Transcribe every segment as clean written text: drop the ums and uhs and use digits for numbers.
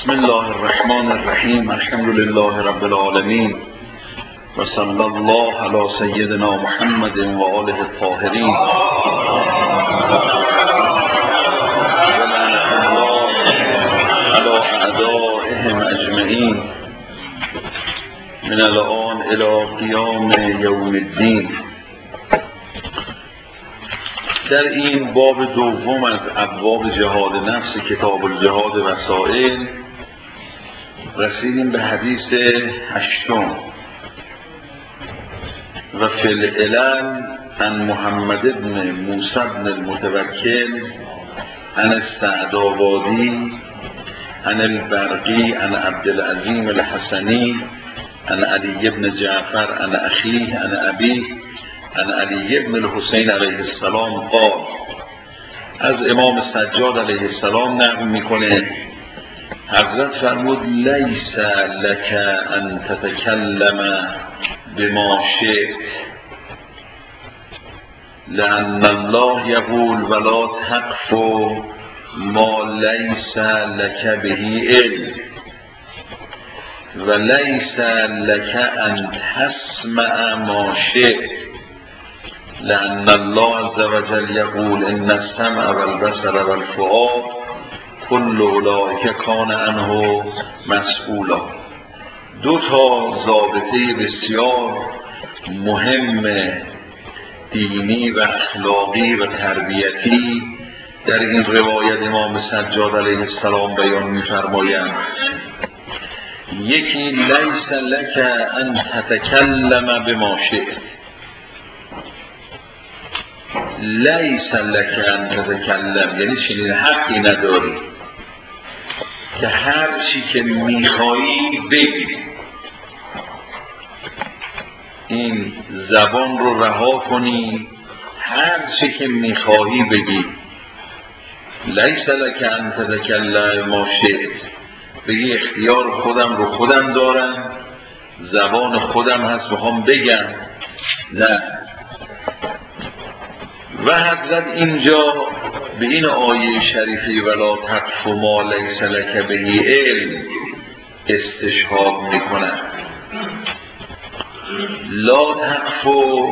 بسم الله الرحمن الرحیم. الحمد لله رب العالمین و صلی الله علی سیدنا محمد و آله الطاهرین و لعنة الله علی اعدائهم اجمعین من الآن الی قیام یوم الدین. در این باب دوم از ابواب جهاد نفس کتاب الجهاد وسائل رسیدیم به حدیث 8 و فی العلل عن محمد بن موسی بن المتوکل عن السعدآبادی عن البرقی عن عبدالعظیم الحسنی عن علی بن جعفر عن اخیه عن ابیه عن علی بن الحسین علیه السلام قال، از امام سجاد علیه السلام نقل میکنه حضرت فرمود لیس لک ان تتکلم بما شئت لأن الله یقول ولا تقف ما لیس لک به علم و لیس لک ان تسمع ما شئت لأن الله عز وجل يقول إن السمع والبصر والفؤاد كل أولئك كان عنه مسئولا. دو تا ضابطه بسیار مهم دینی و اخلاقی و تربیتی در این روایت امام سجاد علیه السلام بیان می‌فرمایند. یکی لیس لک ان تتکلم بما شئت، لیس لک ان تتکلم یعنی چنین حقی نداری که هر چی که میخوایی بگی، این زبان رو رها کنی هر چی که میخوایی بگی. لیس لک ان تتکلم ما شئت، بگی اختیار خودم رو خودم دارم، زبان خودم هست بخوام بگم. نه. و حضرت اینجا به این آیه شریفه ولا تقف ما لیس لک به علم استشهاد میکنند. لا تقف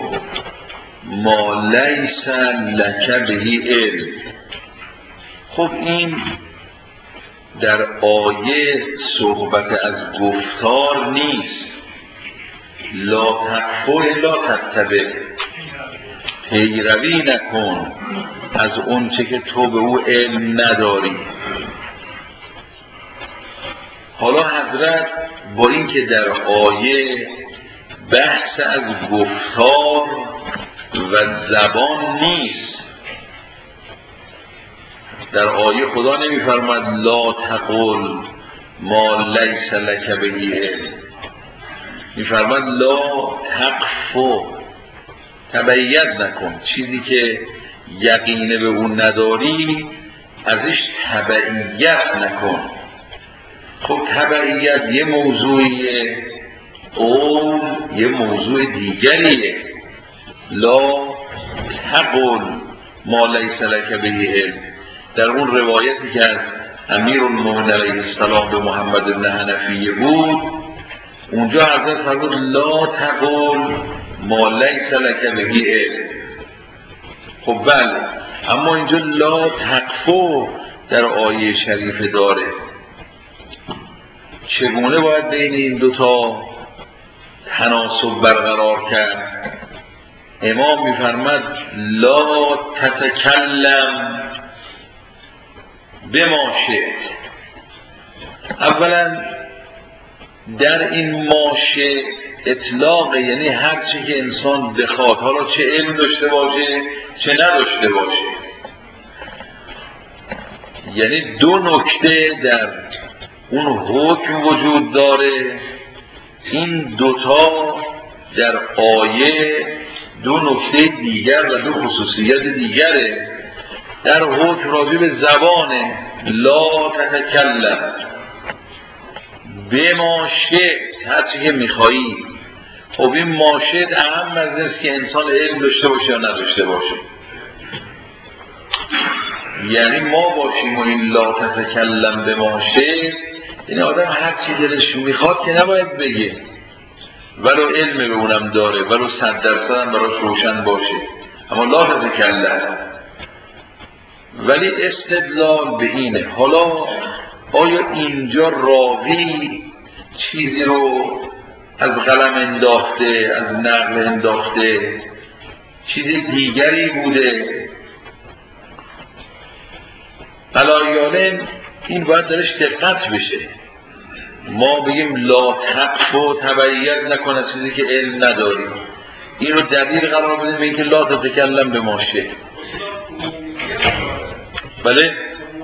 ما لیس لک به علم. خب این در آیه صحبت از گفتار نیست. لا تقف لا تتبع، پیروی نکن از اون چه که تو به او علم نداری. حالا حضرت با اینکه در آیه بحث از گفتار و زبان نیست، در آیه خدا نمی‌فرماید لا تقل ما لیس لک به علم، می‌فرماید لا تقف، تبعیت نکن، چیزی که یقینه به اون نداری ازش تبعیت نکن. خب تبعیت یه موضوعیه، قول یه موضوع دیگریه. لا تقل ما لیس لک به علم، در اون روایتی که از امیرالمومنین علیه السلام به محمد بن حنفیه بود، اونجا حضرت فرمود لا تقل ما لیس لک به علم. خب بله، اما اینجا لا تقف در آیه شریف داره. چگونه باید بین این دوتا تناسب برقرار کرد؟ امام میفرماد لا تتکلم بما شئت. اولا در این ما شئت اطلاق، یعنی هر چی که انسان بخواد، حالا چه علم داشته باشه چه نداشته باشه. یعنی دو نکته در اون حکم وجود داره. این دوتا در آیه دو نکته دیگر و دو خصوصیت دیگره. در حکم راجع به زبانه، لا تتکلم بما شئت، هر چی که میخوایی. خب این ما شئت اهم از اینست که انسان علم داشته باشه یا نداشته باشه. یعنی ما باشیم و این لا تتکلم بما شئت این آدم هر چی دلش میخواد که نباید بگه، ولو علم به اونم داره، ولو 100% هم براش روشن باشه، اما لا تتکلم. ولی استدلال به اینه. حالا آیا اینجا راوی چیزی رو از قلم انداخته، از نقل انداخته، چیز دیگری بوده؟ علایالم این باید درش دقت بشه. ما بگیم لا تقف و تبعیت نکنه چیزی که علم نداریم، این رو دلیل قرار بدیم به اینکه لا تتکلم به ماشه. بله؟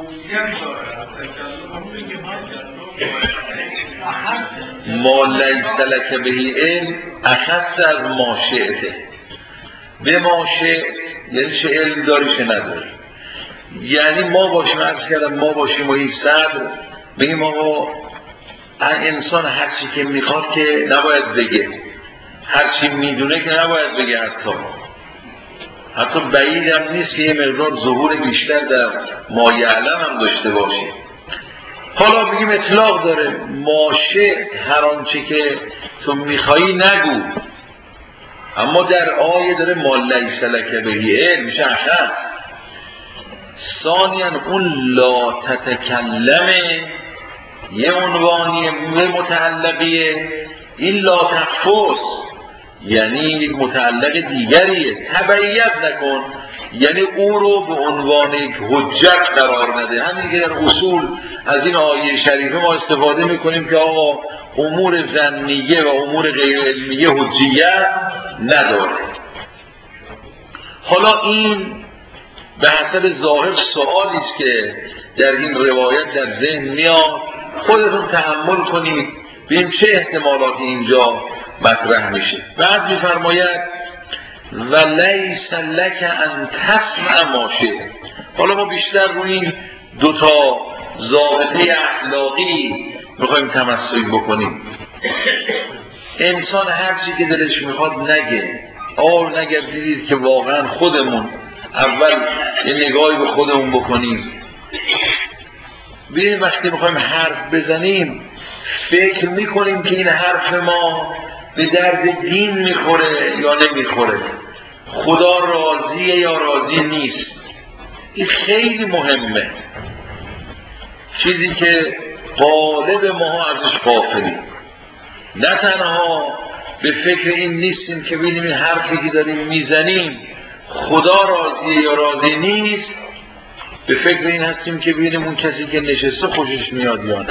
ما لیس لک به علم اخص از ما شئته. به ما شئت یعنی چه علم داری چه نداری. یعنی ما باشیم، عرض کردم ما باشیم و این صدر بگیم آقا انسان هرچی که میخواد که نباید بگه، هرچی میدونه که نباید بگه، حتی بعید هم نیست که یه مقدار ظهور بیشتر در ما یعلم هم داشته باشه. حالا بگیم اطلاق داره، ماشه هر آنچه که تو میخوایی نگو، اما در آیه داره ما لیس لک به علم میشه اخر. ثانیاً اون لا تتکلمه یه عنوانی متعلقیه، این لا تخفص یعنی یک متعلق دیگریه. تبعیت نکن یعنی او رو به عنوان یک حجت قرار نده. همین که در اصول از این آیه شریفه ما استفاده میکنیم که آقا امور ظنیه و امور غیر علمیه حجیت نداره. حالا این به حسب ظاهر سوالی است که در این روایت در ذهن میاد، خودتون تأمل کنید ببینید چه احتمالاتی اینجا مطرح میشه. بعد میفرماید ولیس لک ان تسمع ما شئت. حالا ما بیشتر روی این دوتا ضابطه اخلاقی میخوایم تمثل بکنیم. انسان هر چی که دلش میخواد نگه. نگردید که واقعا خودمون اول یه نگاهی به خودمون بکنیم، ببینید وقتی میخوایم حرف بزنیم فکر میکنیم که این حرف ما به درد دین میخوره یا نمیخوره، خدا راضیه یا راضی نیست. این خیلی مهمه، چیزی که غالب ما ازش غافلیم. نه تنها به فکر این نیستیم که ببینیم این حرفی که داریم میزنیم خدا راضیه یا راضی نیست، به فکر این هستیم که ببینیم اون کسی که نشسته خوشش میاد یا نه،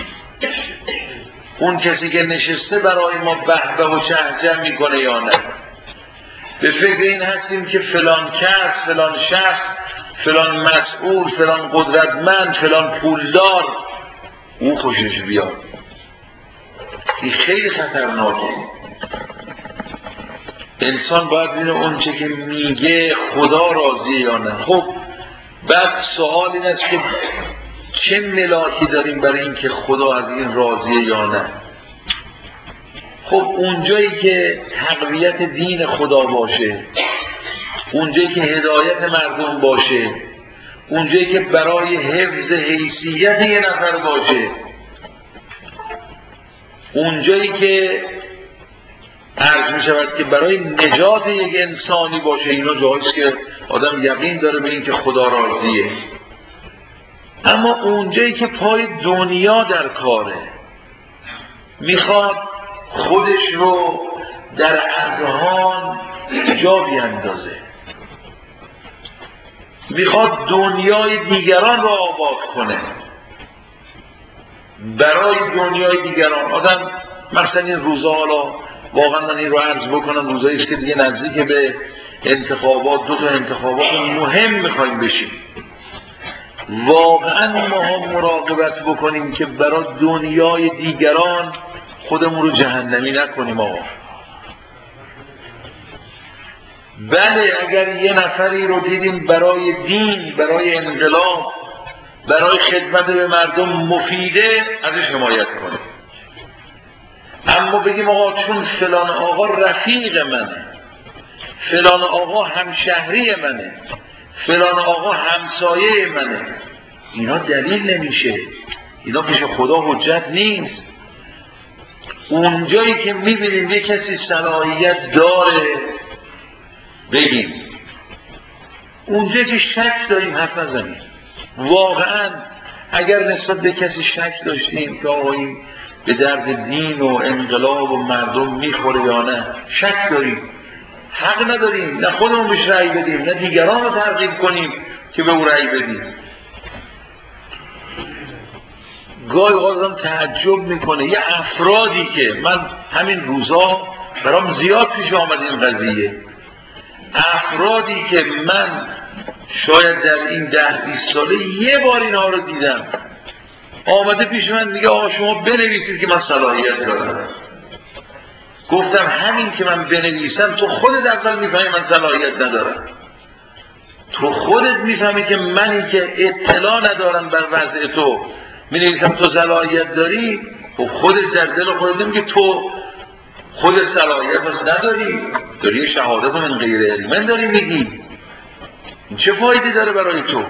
اون کسی که نشسته برای ما بهبه و چهچه میکنه یا نه. به فکر این هستیم که فلان کس، فلان شخص، فلان مسئول، فلان قدرتمند، فلان پولدار اون خوشش بیاد. این خیلی خطرناکه. انسان باید ببینه اون چه که میگه خدا راضیه یا نه. خب بعد سوال این است که چه ملاکی داریم برای این که خدا از این راضیه یا نه؟ خب اونجایی که تقویت دین خدا باشه، اونجایی که هدایت مردم باشه، اونجایی که برای حفظ حیثیت یه نفر باشه، اونجایی که عرض می شود که برای نجات یک انسانی باشه، اینا جاییست که آدم یقین داره به این که خدا راضیه. اما اونجایی که پای دنیا در کاره، میخواد خودش رو در اذهان جا بیندازه، میخواد دنیای دیگران را آباد کنه، برای دنیای دیگران. آدم مثلا این روزا، حالا واقعا من این رو عرض بکنم، روزایی است که دیگه نزدیک به انتخابات، دو تا انتخابات مهم میخوایم بشیم، واقعا ما مراقبت بکنیم که برای دنیای دیگران خودمون رو جهنمی نکنیم. آقا بله اگر یه نفری رو دیدیم برای دین، برای انقلاب، برای خدمت به مردم مفیده، ازش حمایت کنیم. اما بگیم آقا چون فلان آقا رفیق منه، فلان آقا همشهری منه، فلان آقا همسایه منه، اینا دلیل نمیشه. اینا پیش خدا حجت نیست. اونجایی که میبینیم یه کسی صلاحیت داره بگیم، اونجایی که شک داریم حرف نزنیم. واقعا اگر نسبت به کسی شک داشتیم که آقا این به درد دین و انقلاب و مردم میخوره یا نه، شک داریم، حق نداریم نه خودمون بهش رأی بدیم نه دیگران رو ترغیب کنیم که به او رأی بدیم. گاهی آدم تعجب میکنه یه افرادی که من همین روزا برام زیاد پیش آمد این قضیه، افرادی که من شاید در این 10-20 ساله یه بار اینها رو دیدم، آمده پیش من میگه آقا شما بنویسید که من صلاحیت دارم. گفتم همین که من بنویسم تو خودت اول میفهمی من صلاحیت ندارم، تو خودت میفهمی که منی که اطلاع ندارم بر وضع تو مینویسم تو صلاحیت داری، و خودت در دل خودت میگه تو خودت صلاحیت نداری، داری شهادت من غیر علم داری میگی، این چه فایده داره برای تو؟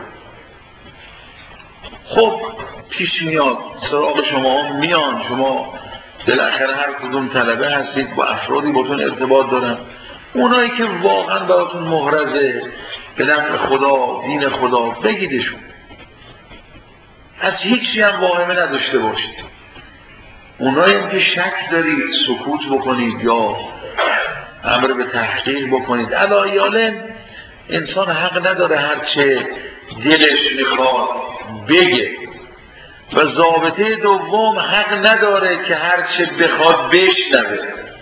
خب پیش میاد سراغ شما میان، شما بالاخره هر کدوم طلبه هستید با افرادی باتون ارتباط دارن، اونایی که واقعا براتون محرزه به نفع خدا دین خدا بگیدشون، از هیچی هم واهمه نداشته باشید. اونایی هم که شک دارید سکوت بکنید یا امر به تحقیق بکنید. علایالن انسان حق نداره هرچه دلش میخواد بگه، و ضابطه دوم حق نداره که هرچه بخواد بشنوه.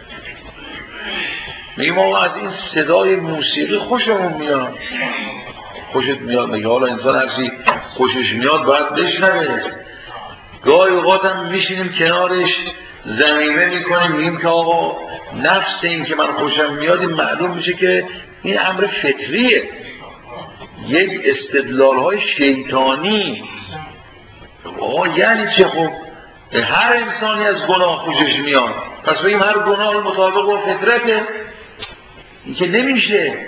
میگیم آقا از این صدای موسیقی خوشمون میاد، خوشت میاد؟ میگه حالا انسان هرچی خوشش میاد باید بشنوه. گاهی اوقات هم میشینیم کنارش ضمیمه میکنیم میگیم که آقا نفس این که من خوشم میاد این معلوم میشه که این امر فطریه، یک استدلال های شیطانی. آقا یعنی چه؟ خب هر انسانی از گناه خوشش میاد، پس بگیم هر گناه مطابق با فطرته؟ این که نمیشه.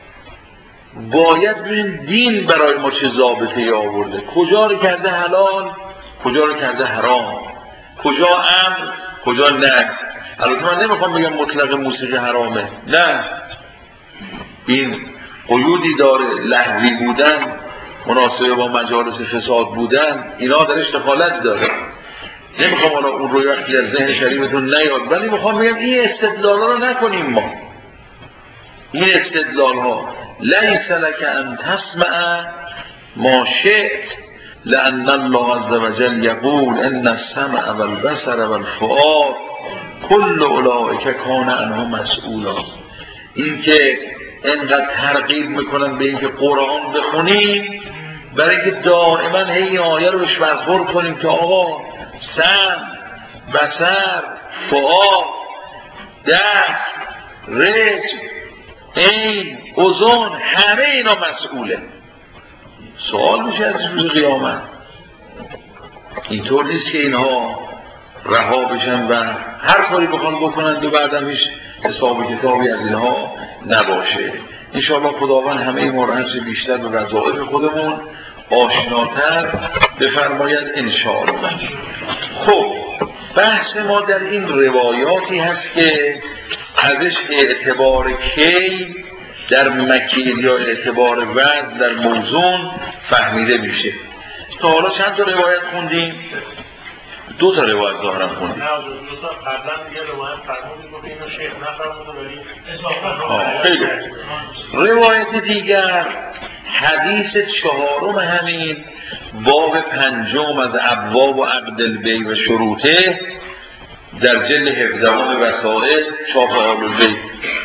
باید ببینیم دین برای ما چه ضابطه‌ای آورده، کجا رو کرده حلال، کجا رو کرده حرام، کجا امر کجا نه. البته من نمیخوام بگم مطلق موسیقی حرامه، نه، این قیودی داره، لهوی بودن، مناسبه با مجالس فساد بودن، اینا درش دخالت داره. نمیخوام حالا اون روی وقتی از ذهن شریفتون نیاد، ولی میخوام بگم این استدلال ها رو نکنیم. ما این استدلال ها لیس لک ان تسمع ما شئت لان الله عز وجل یقول ان السمع والبصر والفؤاد کل اولئک کان عنه مسئولا. این که اینقدر ترغیب میکنن به اینکه قرآن بخونیم برای اینکه دائما هی آیه رو بهش برخورد کنیم که آقا سمع، بصر، فؤاد، دست، رجل، عین، اذن، همه اینا مسئوله. سوال میشه از روز قیامت. اینطور نیست که اینها رها بشن و هر کاری بخوان بکنند و بعدم هیچ حساب کتابی از اینها نباشه. انشاءالله خداوند همه ما رو هرچه بیشتر به وظایف خودمون آشناتر بفرماید انشاءالله. خب بحث ما در این روایاتی هست که ازش اعتبار کی در مکیل یا اعتبار وزن در موزون فهمیده میشه. تا حالا چند تا روایت خوندیم؟ 2 تا روایت ظاهرا خوندیم. قبلا دیگه روایت فرمودید گفتیم اینو شیخ نفرموده ولی خیلی. روایت دیگر حدیث 4 همین باب 5 از ابواب و عقد البیع و شروطه در جلد 17 وسائل چاپ آل البیت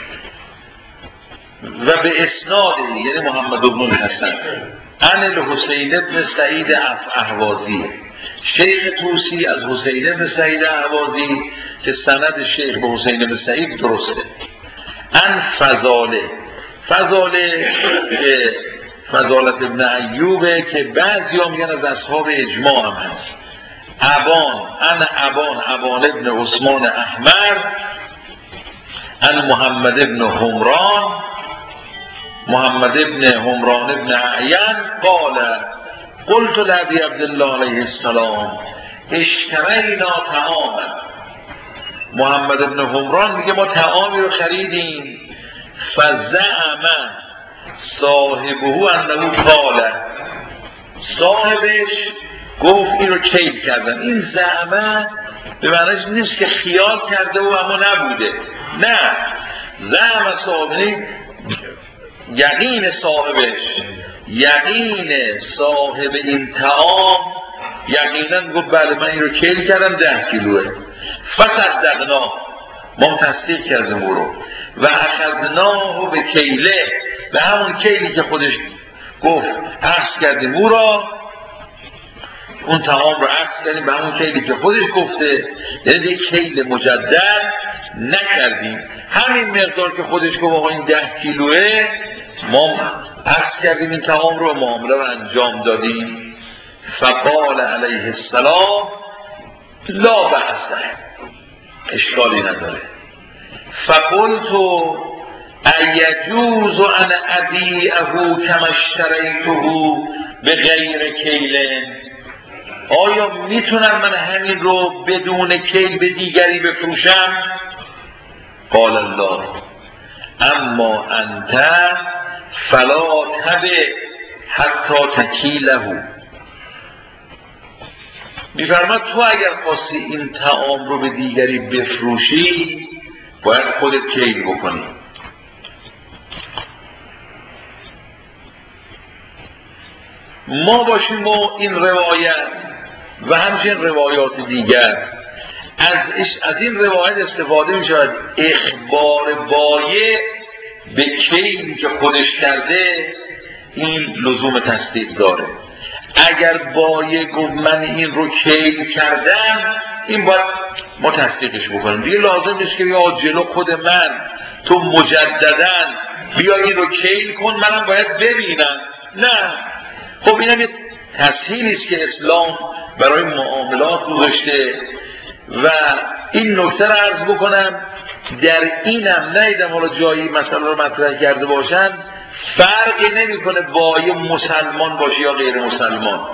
و به اسناد یعنی محمد بن الحسن عن الحسین بن سعید اهوازی شیخ طوسی از حسین بن سعید اهوازی که سند شیخ به حسین بن سعید درسته. عن فضالت ابن ایوبه که بعضی ها میگن از اصحاب اجماع هم هست. ابان ابن عثمان احمر عن محمد ابن همران ابن اعین قال قلت لابی عبدالله علیه السلام اشترینا طعاما، محمد ابن حمران میگه ما طعامی رو خریدیم، فزعم صاحبه انه قال، صاحبش گفت این رو کیل کردن. این زعمه به معنیش نیست که خیال کرده و اما نبوده، نه، زعم صاحبه یقین صاحبش، یقین صاحب این طعام یقینا گفت بله من این رو کیل کردم 10 کیلوه. فصدقنا، ما تصدیق کردیم او رو، و اخذناه به کیله، به همون کیلی که خودش گفت عکس کردیم او را، اون طعام رو عکس کردیم به همون کیلی که خودش گفته، یعنی یک کیل مجدد نکردیم، همین مقدار که خودش گفت آقا این 10 کیلوه، ما عکس کردیم این طعام رو، معامله رو انجام دادیم. فقال علیه السلام لا بأس، اشکالی نداره. فقلت ایجوز ان ابیعه کما اشتریته به غیر کیل، آیا میتونم من همین رو بدون کیل به دیگری بفروشم؟ قال الله اما انت فلا تبع حتی تکیله، میفرماد تو اگر خواستی این طعام رو به دیگری بفروشی باید خودت کیل بکنی. ما باشیم و این روایت و همچنین روایات دیگر از این روایت استفاده می شود اخبار بایع به کیلی که خودش کرده این لزوم تصدیق داره. اگر بایع گفت من این رو کیل کردم، این باید ما تصدیقش بکنیم دیگه، لازم نیست که یا جلو خود من تو مجدداً بیا این رو کیل کن منم باید ببینم، نه. خب اینم یه تسهیلی است که اسلام برای معاملات گذاشته و این نکته رو عرض بکنم، در اینم ندیدم حالا جایی مسئله رو مطرح کرده باشن، فرقی نمیکنه بایع مسلمان باشه یا غیر مسلمان.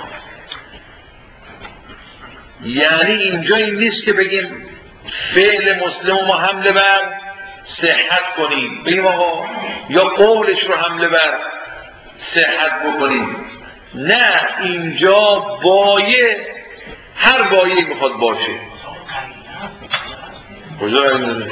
یعنی اینجا این نیست که بگیم فعل مسلم رو ما حمله بر صحت کنیم، بگیم آقا یا قولش رو حمله بر صحت بکنیم، نه، اینجا بایع هر بایعی میخواد باشه. کجا داره؟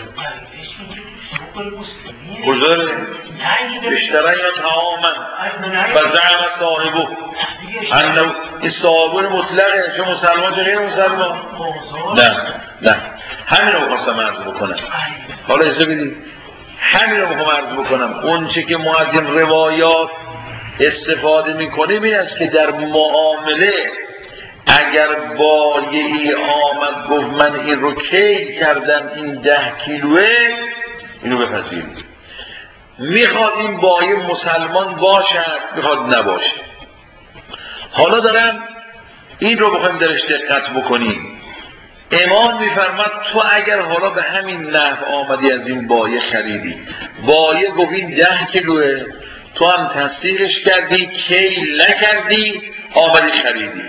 کجا داره؟ بیشتره یا تماما و زعم صاحبو انه این صاحبون مطلقه، چه مسلمان چه غیر مسلمان، نه همین رو خواستم عرض بکنم. حالا اجازه بدید همین رو میخوام عرض بکنم. اون چه که ما از این روایات استفاده میکنیم این است که در معامله اگر بایعی آمد گفت من این رو کیل کردم این 10 کیلوه، اینو بپذیریم. میخواد این بایع مسلمان باشد میخواد نباشه. حالا دارم این رو بخوایم درش دقت بکنیم. امام میفرماد تو اگر حالا به همین نحو آمدی از این بایع خریدی، بایع گفت این 10 کیلوه، تو هم تصدیقش کردی، کیل نکردی، آمدی خریدی،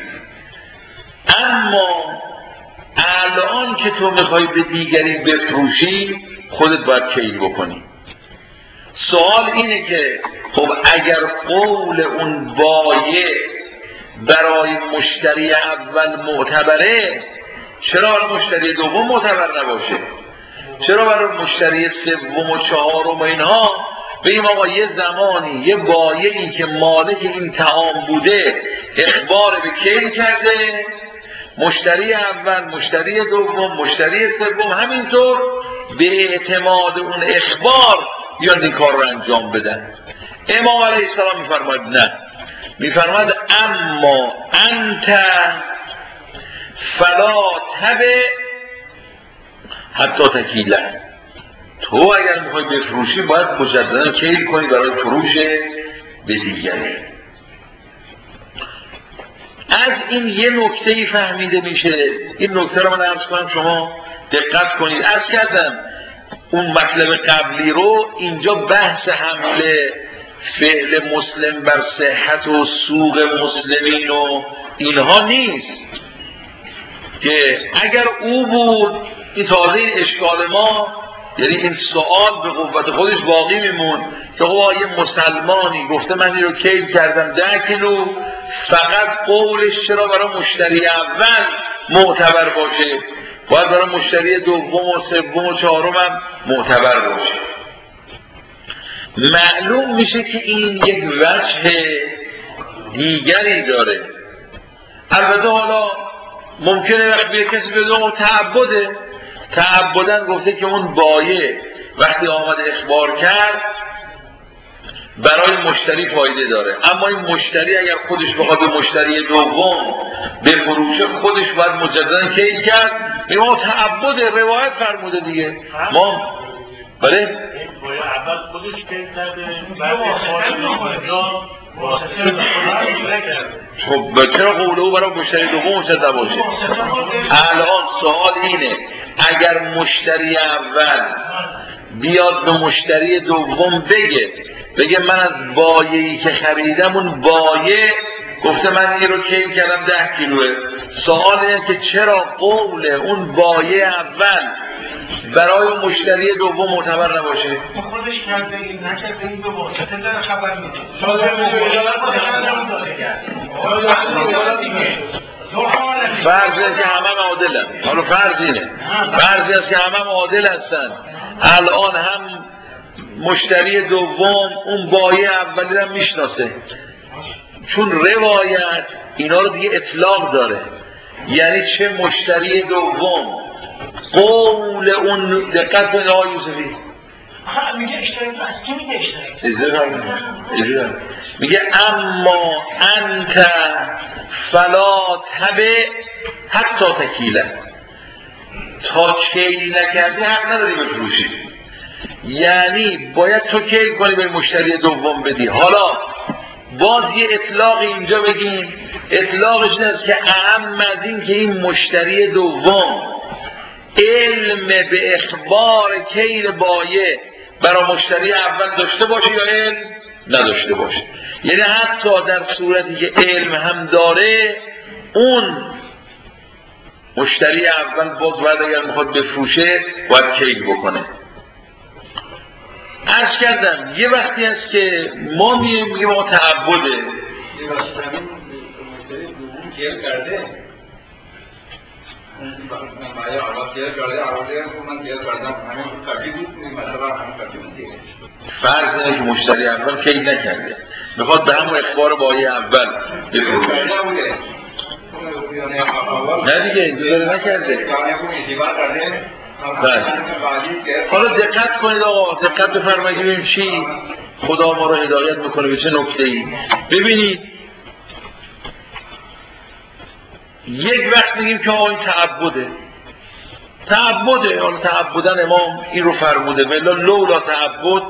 اما الان که تو میخوای به دیگری بفروشی خودت باید کیل بکنی. سوال اینه که خب اگر قول اون بایع برای مشتری اول معتبره، چرا برای مشتری دوم معتبر نباشه؟ چرا برای مشتری سوم و چهارم و اینها بگیم آقا یه زمانی یه بایعی که مالک این طعام بوده اخبار به کیل کرده، مشتری اول، مشتری دوم، مشتری سوم همینطور به اعتماد اون اخبار بیان این کار رو انجام بدن. امام علیه السلام میفرماید نه، میفرماید اما انت فلا تبع حتی تکیله، تو اگر میخوای بفروشی باید مجددا کیل کنی برای فروش به دیگری. از این یه نکته‌ای فهمیده میشه، این نکته رو من عرض کنم شما دقت کنید. عرض کردم اون مطلب قبلی رو، اینجا بحث حمله فعل مسلم بر صحت و سوق مسلمین و اینها نیست. که اگر او بود این تازه این اشکال ما، یعنی این سوال به قوت خودش باقی میمون که خب یه مسلمانی گفته من این رو کیل کردم 10 کیلو، فقط قولش چرا برای مشتری اول معتبر باشه، باید برای مشتری دوم و سوم و چهارم هم معتبر باشه. معلوم میشه که این یک وجه دیگری داره. البته حالا ممکنه وقتی کسی بگه تعبدن گفته که اون بایع وقتی آمد اخبار کرد برای مشتری فایده داره، اما این مشتری اگر خودش بخواد به مشتری دوم بفروشه خودش باید مجددا کیل کرد. این ما تعبد روایت فرموده دیگه. ما بله اول خودش کیل کرده بعد خب چرا قول او برای مشتری دوم مصدق باشه؟ الان سوال اینه اگر مشتری اول بیاد به مشتری دوم بگه من از بایعی که خریدم اون بایع گفته من این رو کیل کردم 10 کیلوه، سوال اینه که چرا قول اون بایع اول برای مشتری دوم معتبر نباشه؟ خودش کرده این نکرده این به واسطه داره خبر میده. فرض است که همه عادلن. حالا فرض اینه، فرضی است که همه عادل هستن. الان هم مشتری دوم اون بایع اولی رو میشناسه، چون روایت اینا رو دیگه اطلاق داره، یعنی چه مشتری دوم قول اون دقت کنید آقای یوسفی میگه اشتری از کی میگه اشتری؟ میگه اما انت فلا تبع حتی تکیله، تا کیل نکردی حق نداری بفروشی، یعنی باید تو کیل کنی به مشتری دوم بدی. حالا باز یه اطلاقی اینجا بگیم، اطلاقش نیست که اهم از این که این مشتری دوم علم به اخبار کیل بایع برای مشتری اول داشته باشه یا علم نداشته باشه. یعنی حتی در صورتی که علم هم داره اون مشتری اول باز باید اگر میخواد بفروشه باید کیل بکنه. عرض کردم یه وقتی هست که ما میگیم ما تعبده یه وقتی همین مشتری دوم کیل کرده من اول کیل کرده من کیل کردم همین قبلی بود مثلا همین قبلی بود دیگه. فرض اینه که مشتری اول کیل نکرده میخواد به همون اخبار بایع اول بفروشه. نه دیگه اینجا نکرده. حالا دقت کنید آقا، دقت بفرمایید ببینیم چی خدا ما رو هدایت میکنه به چه نکته‌ای. ببینید یک وقت میگیم که آقا این تعبده، حالا تعبدن امام این رو فرموده ولی لولا تعبد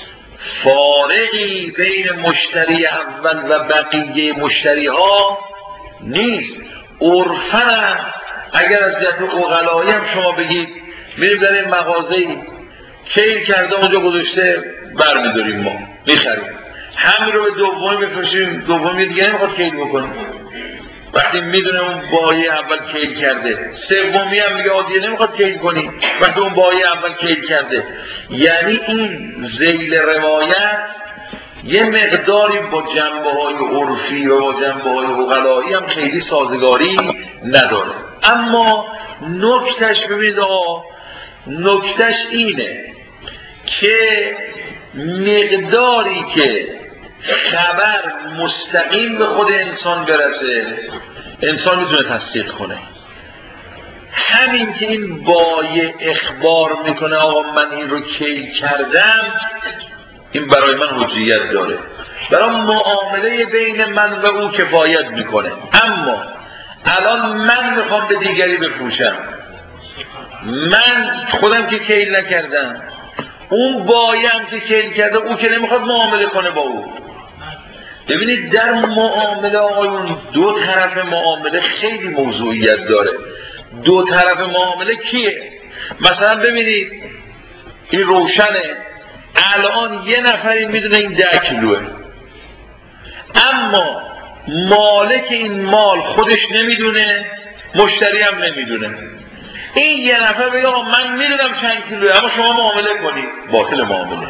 فارقی بین مشتری اول و بقیه مشتری ها نیست. عرفاً اگر از جهت عقلایی هم شما بگید میریم در این مغازه‌ای کیل کرده اونجا گذاشته برمیداریم ما میخریم، همین رو به دومی بفروشیم، دومی دیگه نمیخواد کیل بکنیم وقتی میدونه اون بایع اول کیل کرده، سومی هم میگه عادیه نمیخواد کیل کنی وقتی اون بایع اول کیل کرده. یعنی این ذیل روایت یه مقداری با جنبه‌های عرفی و با جنبه‌های عقلایی هم خیلی سازگاری نداره. اما نکتهش ببینید آقا، نکتهش اینه که مقداری که خبر مستقیم به خود انسان برسه انسان میتونه تصدیق کنه. همین که این بایع اخبار میکنه آقا من این رو کیل کردم، این برای من حجیت داره، برای معامله بین من و او کفایت میکنه. اما الان من میخوام به دیگری بفروشم، من خودم که کیل نکردم، اون بایم که کیل کرده او که نمیخواد معامله کنه با او. ببینید در معامله آقایون دو طرف معامله خیلی موضوعیت داره. دو طرف معامله کیه؟ مثلا ببینید این روشنه، الان یه نفری میدونه این 10 کیلوه، اما مالک این مال خودش نمیدونه، مشتری هم نمیدونه. این یه نفر بگه آقا من میدونم چند کیلوه اما شما معامله کنید، باطل معامله.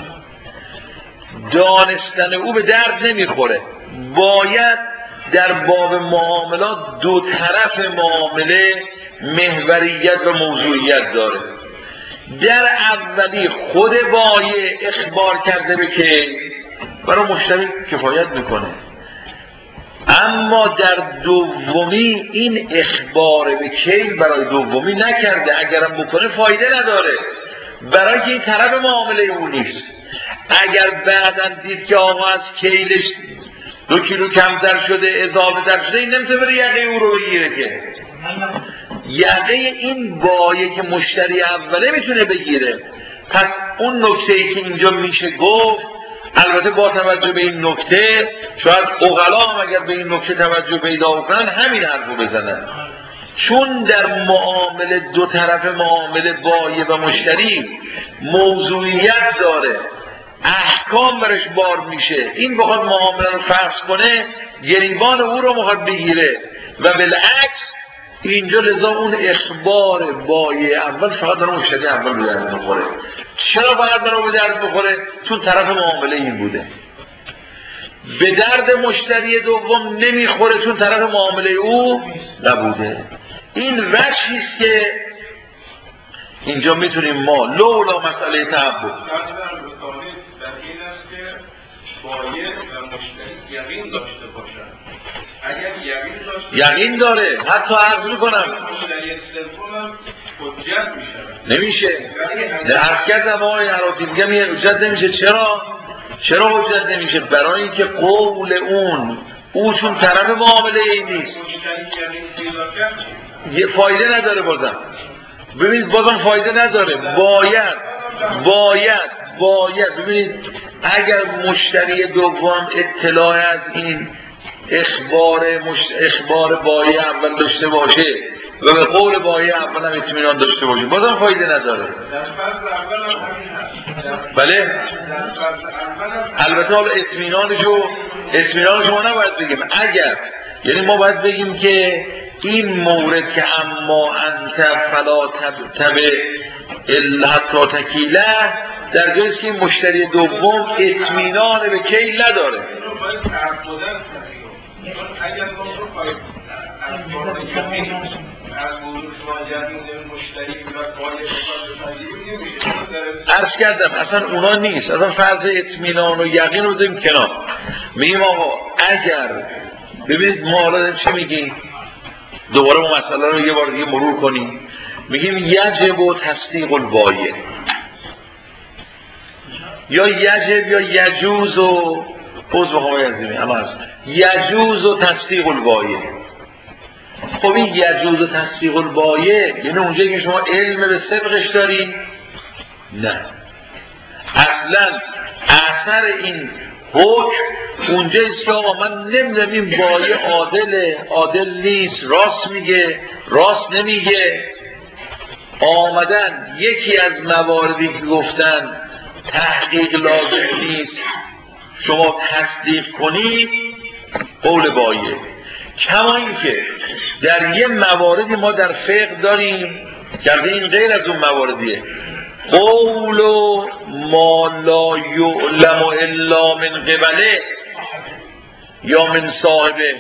دانستن او به درد نمیخوره. باید در باب معاملات دو طرف معامله محوریت و موضوعیت داره. در اولی خود بایع اخبار کرده به که برای مشتری کفایت میکنه، اما در دومی این اخبار به کیل برای دومی نکرده، اگرم بکنه فایده نداره برای که این طرف معامله او نیست. اگر بعداً دید که آقا از کیلش 2 کیلو کمتر شده اضافه تر شده، این نمیتونه بره یقه او رو بگیره که یقه این بایع که مشتری اوله میتونه بگیره. پس اون نکته‌ای که اینجا میشه گفت، البته با توجه به این نکته شاید عقلا هم اگر به این نکته توجه پیدا کنن همین حرفو بزنن، چون در معامله دو طرف معامله بایع و مشتری موضوعیت داره، احکام برش بار میشه. این بخواد معامله رو فحص کنه گریبان او رو میخواد بگیره و بالعکس اینجا لذا اون اخبار بایع اول فقط داره مشتری اول به درد بخوره. چرا فقط داره به درد بخوره؟ چون طرف معامله این بوده. به درد مشتری دوم نمیخوره چون طرف معامله او نبوده. این وجهی است که اینجا میتونیم ما لولا مسئله تعبد در این است که بایع و مشتری یقین داشته باشند. اگر یقین داشته یقین داره، حتی عرض میکنم مشتری سوم هم حجت میشه. نمیشه. عرض کردم آقای عراضی میگم یه حجت نمیشه. چرا حجت نمیشه؟ برای اینکه قول او چون طرف معامله ای نیست یه فایده نداره. ببینید بازم فایده نداره. باید ببینید اگر مشتری دوم اطلاع از این اخبار بایع اول داشته باشه و به قول بایع اول هم اطمینان داشته باشه بازم فایده نداره. بله البته حالا اطمینان شما نباید بگیم. اگر یعنی ما باید بگیم که این مورد که اما انت فلا تبع حتی تکیله در جاییست که این مشتری دوم اطمینان به کیل نداره. اگر ما رو خواهید از موضوع مشتری و عرض کردم اصلا اونا نیست. اصلا فرض اطمینان و یقین رو داریم کنار. میگیم آقا اگر ببینید ما حالا چی میگیم، دوباره ما مسئله رو یه بار دیگه مرور کنیم. میگیم یجب و تصدیق البایع، یا یجب یا یجوز و یجوز و تصدیق البایع. خب این یجوز و تصدیق البایع یعنی اونجایی که شما علم به صدقش داری؟ نه، اصلا اثر این حکم اونجاییست که آقا من نمیدونم این بایع عادل نیست، راست میگه راست نمیگه. آمدن یکی از مواردی که گفتن تحقیق لازم نیست شما تصدیق کنید قول بایع. کما اینکه در یه مواردی ما در فقه داریم که این غیر از اون مواردیه، قول ما لا یعلم الا من قبله یا من صاحبه.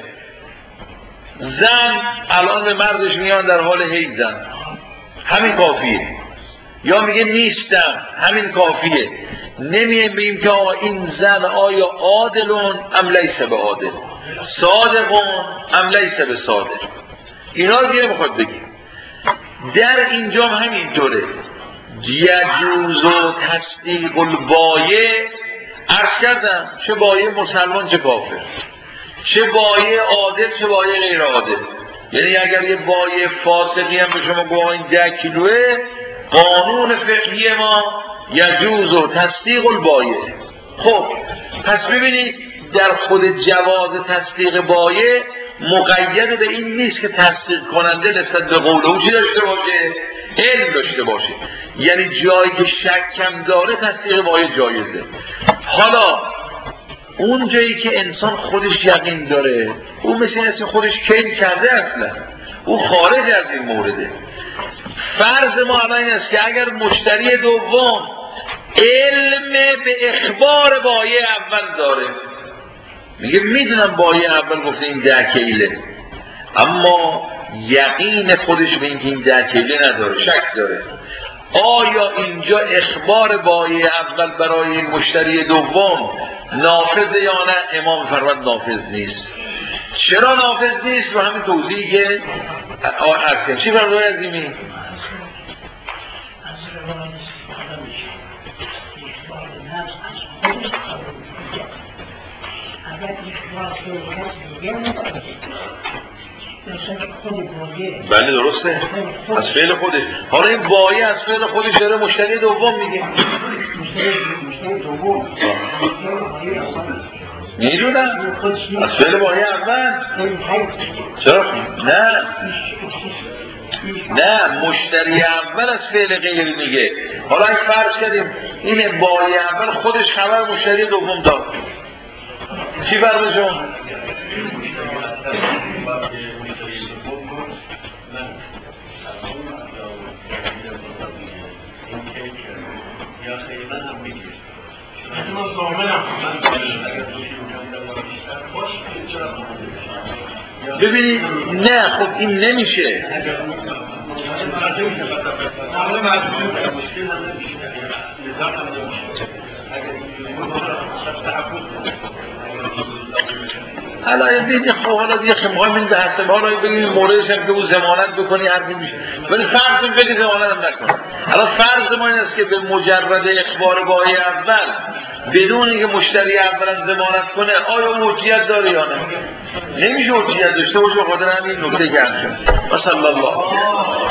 زن الان به مردش میان در حال حیضن، همین کافیه. یا میگه نیستم، همین کافیه. نمیگیم بگیم که آقا این زن آیا عادلون ام لیس به عادل، صادقون ام لیس به صادق. اینا دیگه میخواد بگیم. در اینجا همینطوره. یجوز و تصدیق البایع، عرض کردم چه بایع مسلمان چه کافر، چه بایع عادل چه بایع غیر عادل. یعنی اگر یه بایع فاسقی هم به شما گوه این 10 کیلوه، قانون فقهی ما یجوز و تصدیق البایع. خب پس ببینید در خود جواز تصدیق بایع مقید به این نیست که تصدیق کننده نسبت به قول او چی داشته باشه؟ علم داشته باشه. یعنی جایی که شک کم داره تصدیق بایع جایزه. حالا اون جایی که انسان خودش یقین داره او مثل این است که خودش کیل کرده اصلا، او خارج از این مورده. فرض ما الان این است که اگر مشتری دوم علم به اخبار بایع اول داره، میگه میدونم بایع اول گفته این 10 کیله، اما یقین خودش به اینکه این 10 کیله نداره، شک داره، آیا اینجا اخبار بایع اول برای مشتری دوم نافذه یا نه؟ امام فرمود نافذ نیست. چرا نافذ نیست؟ رو همین توضیحی که چی فرمود عظیمی؟ بله درسته، از فعل خودش. حالا این بایع از فعل خودش داره مشتری دوم میگه. میدونم از فعل بایع اول. چرا؟ نه مشتری اول از فعل غیر میگه. حالا این فرض کردیم این بایع اول خودش خبر مشتری دوم داد، چی فرض شما؟ ببینید نه خب این نمیشه. حالا دیگه خب حالا دیگه مهم این بحث ما حالا بگیم موردش هم که او ضمانت بکنی حرفی میشه، ولی فرض بگی ضمانت هم نکنه. حالا فرض ما این است که به مجرد اخبار بایع اول بدون اینکه مشتری اول ضمانت کنه آیا حجیت داره یا نه؟ نمیشه حجیت داشته باشه، بخاطر همین نکته گرم شد. و صلی الله